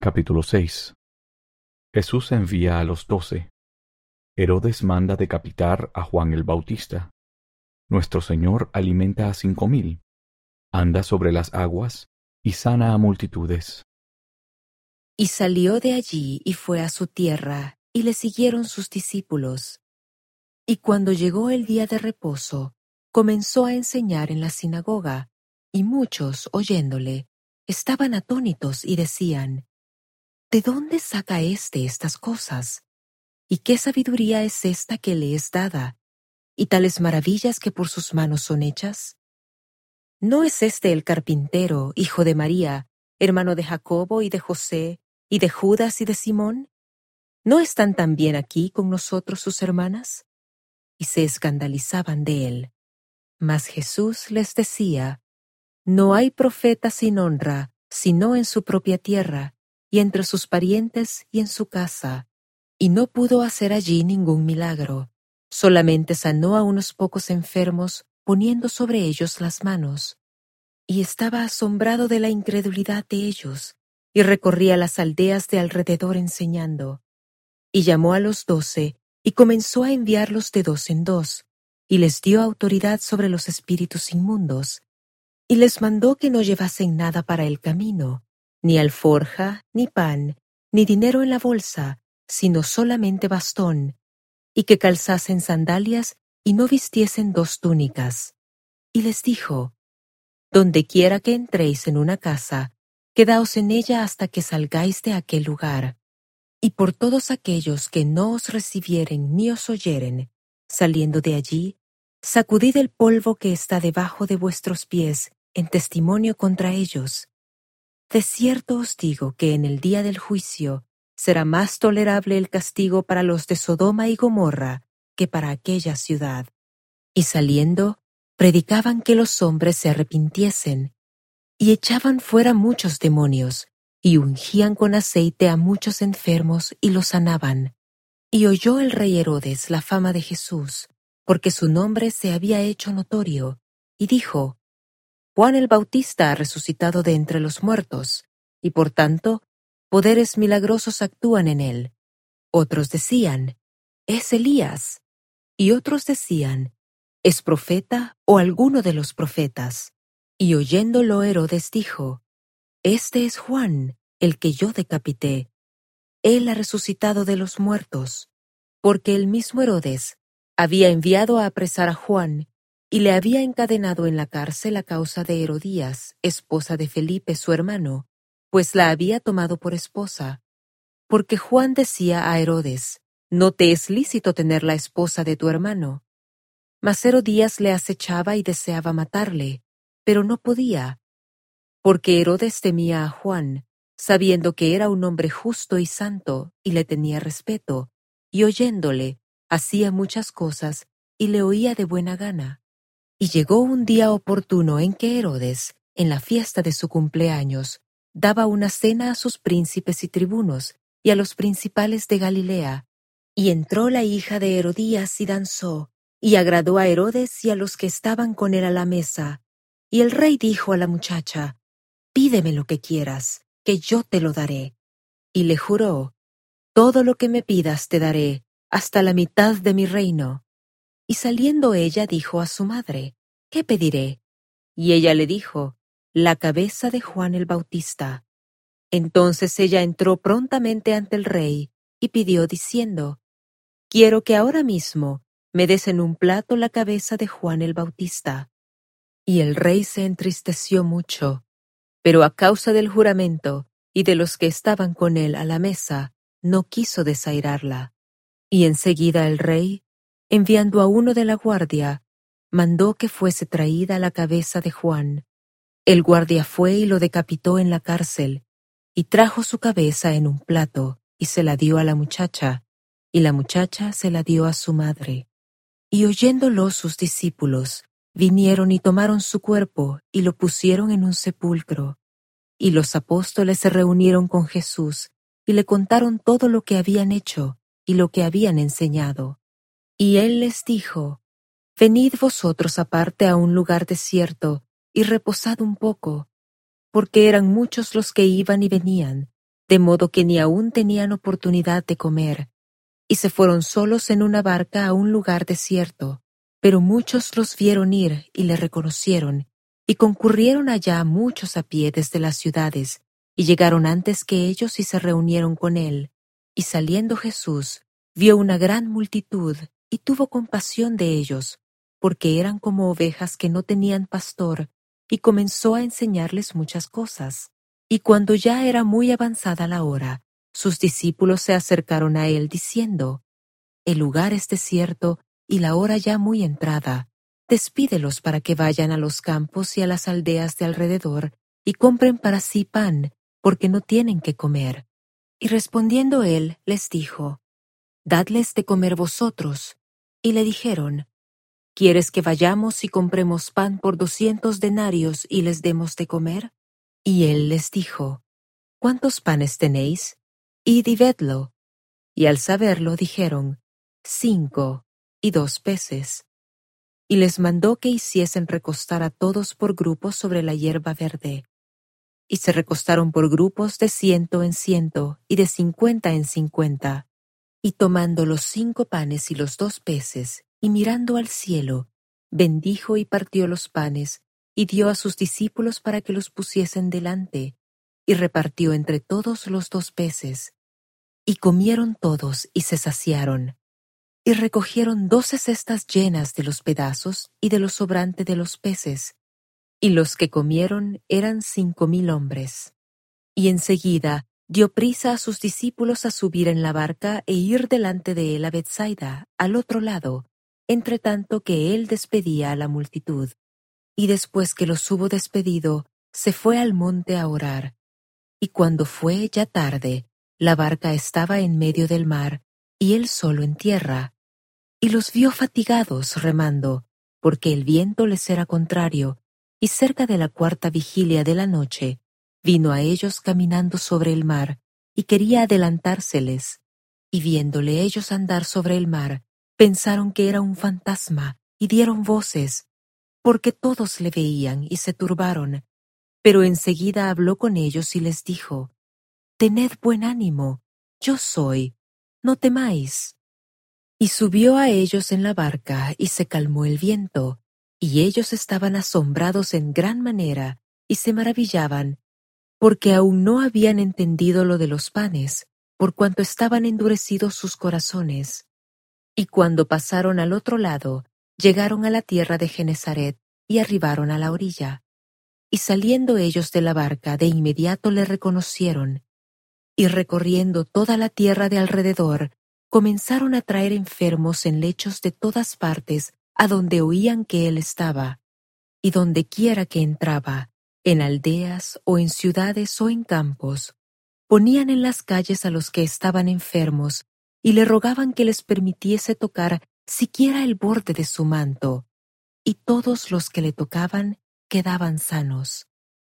Capítulo 6. Jesús envía a los 12. Herodes manda decapitar a Juan el Bautista. Nuestro Señor alimenta a 5,000. Anda sobre las aguas y sana a multitudes. Y salió de allí y fue a su tierra, y le siguieron sus discípulos. Y cuando llegó el día de reposo, comenzó a enseñar en la sinagoga, y muchos, oyéndole, estaban atónitos y decían: ¿De dónde saca éste estas cosas? ¿Y qué sabiduría es esta que le es dada? ¿Y tales maravillas que por sus manos son hechas? ¿No es este el carpintero, hijo de María, hermano de Jacobo y de José, y de Judas y de Simón? ¿No están también aquí con nosotros sus hermanas? Y se escandalizaban de él. Mas Jesús les decía: No hay profeta sin honra, sino en su propia tierra, y entre sus parientes y en su casa. Y no pudo hacer allí ningún milagro, solamente sanó a unos pocos enfermos, poniendo sobre ellos las manos. Y estaba asombrado de la incredulidad de ellos, y recorría las aldeas de alrededor enseñando. Y llamó a los 12, y comenzó a enviarlos de 2 en 2, y les dio autoridad sobre los espíritus inmundos, y les mandó que no llevasen nada para el camino, ni alforja, ni pan, ni dinero en la bolsa, sino solamente bastón, y que calzasen sandalias y no vistiesen 2 túnicas. Y les dijo: Donde quiera que entréis en una casa, quedaos en ella hasta que salgáis de aquel lugar. Y por todos aquellos que no os recibieren ni os oyeren, saliendo de allí, sacudid el polvo que está debajo de vuestros pies en testimonio contra ellos. De cierto os digo que en el día del juicio será más tolerable el castigo para los de Sodoma y Gomorra que para aquella ciudad. Y saliendo, predicaban que los hombres se arrepintiesen, y echaban fuera muchos demonios, y ungían con aceite a muchos enfermos y los sanaban. Y oyó el rey Herodes la fama de Jesús, porque su nombre se había hecho notorio, y dijo: Juan el Bautista ha resucitado de entre los muertos, y por tanto, poderes milagrosos actúan en él. Otros decían: Es Elías. Y otros decían: ¿Es profeta o alguno de los profetas? Y oyéndolo Herodes dijo: Este es Juan, el que yo decapité. Él ha resucitado de los muertos, porque el mismo Herodes había enviado a apresar a Juan, y le había encadenado en la cárcel a causa de Herodías, esposa de Felipe su hermano, pues la había tomado por esposa. Porque Juan decía a Herodes: No te es lícito tener la esposa de tu hermano. Mas Herodías le acechaba y deseaba matarle, pero no podía, porque Herodes temía a Juan, sabiendo que era un hombre justo y santo, y le tenía respeto, y oyéndole, hacía muchas cosas, y le oía de buena gana. Y llegó un día oportuno en que Herodes, en la fiesta de su cumpleaños, daba una cena a sus príncipes y tribunos, y a los principales de Galilea. Y entró la hija de Herodías y danzó, y agradó a Herodes y a los que estaban con él a la mesa. Y el rey dijo a la muchacha: Pídeme lo que quieras, que yo te lo daré. Y le juró: Todo lo que me pidas te daré, hasta la mitad de mi reino. Y saliendo ella dijo a su madre: ¿Qué pediré? Y ella le dijo: La cabeza de Juan el Bautista. Entonces ella entró prontamente ante el rey, y pidió diciendo: Quiero que ahora mismo me des en un plato la cabeza de Juan el Bautista. Y el rey se entristeció mucho, pero a causa del juramento y de los que estaban con él a la mesa, no quiso desairarla. Y enseguida el rey, enviando a uno de la guardia, mandó que fuese traída la cabeza de Juan. El guardia fue y lo decapitó en la cárcel, y trajo su cabeza en un plato, y se la dio a la muchacha, y la muchacha se la dio a su madre. Y oyéndolo sus discípulos, vinieron y tomaron su cuerpo, y lo pusieron en un sepulcro. Y los apóstoles se reunieron con Jesús, y le contaron todo lo que habían hecho, y lo que habían enseñado. Y él les dijo: Venid vosotros aparte a un lugar desierto, y reposad un poco, porque eran muchos los que iban y venían, de modo que ni aún tenían oportunidad de comer, y se fueron solos en una barca a un lugar desierto. Pero muchos los vieron ir y le reconocieron, y concurrieron allá muchos a pie desde las ciudades, y llegaron antes que ellos y se reunieron con él. Y saliendo Jesús, vio una gran multitud, y tuvo compasión de ellos, porque eran como ovejas que no tenían pastor, y comenzó a enseñarles muchas cosas. Y cuando ya era muy avanzada la hora, sus discípulos se acercaron a él diciendo: El lugar es desierto y la hora ya muy entrada. Despídelos para que vayan a los campos y a las aldeas de alrededor y compren para sí pan, porque no tienen que comer. Y respondiendo él, les dijo: Dadles de comer vosotros. Y le dijeron: ¿Quieres que vayamos y compremos pan por 200 denarios y les demos de comer? Y él les dijo: ¿Cuántos panes tenéis? Id y vedlo. Y al saberlo dijeron: 5 y 2 peces. Y les mandó que hiciesen recostar a todos por grupos sobre la hierba verde. Y se recostaron por grupos de 100 en 100 y de 50 en 50. Y tomando los 5 panes y los 2 peces, y mirando al cielo, bendijo y partió los panes, y dio a sus discípulos para que los pusiesen delante, y repartió entre todos los 2 peces. Y comieron todos y se saciaron. Y recogieron 12 cestas llenas de los pedazos y de lo sobrante de los peces. Y los que comieron eran 5,000 hombres. Y enseguida dio prisa a sus discípulos a subir en la barca e ir delante de él a Betsaida, al otro lado, entre tanto que él despedía a la multitud. Y después que los hubo despedido, se fue al monte a orar. Y cuando fue ya tarde, la barca estaba en medio del mar, y él solo en tierra. Y los vio fatigados remando, porque el viento les era contrario, y cerca de la 4ª vigilia de la noche, vino a ellos caminando sobre el mar, y quería adelantárseles. Y viéndole ellos andar sobre el mar, pensaron que era un fantasma, y dieron voces, porque todos le veían y se turbaron. Pero enseguida habló con ellos y les dijo: Tened buen ánimo, yo soy, no temáis. Y subió a ellos en la barca y se calmó el viento, y ellos estaban asombrados en gran manera y se maravillaban, porque aún no habían entendido lo de los panes, por cuanto estaban endurecidos sus corazones. Y cuando pasaron al otro lado, llegaron a la tierra de Genesaret y arribaron a la orilla. Y saliendo ellos de la barca, de inmediato le reconocieron, y recorriendo toda la tierra de alrededor, comenzaron a traer enfermos en lechos de todas partes a donde oían que él estaba, y donde quiera que entraba, en aldeas o en ciudades o en campos, ponían en las calles a los que estaban enfermos, y le rogaban que les permitiese tocar siquiera el borde de su manto, y todos los que le tocaban quedaban sanos.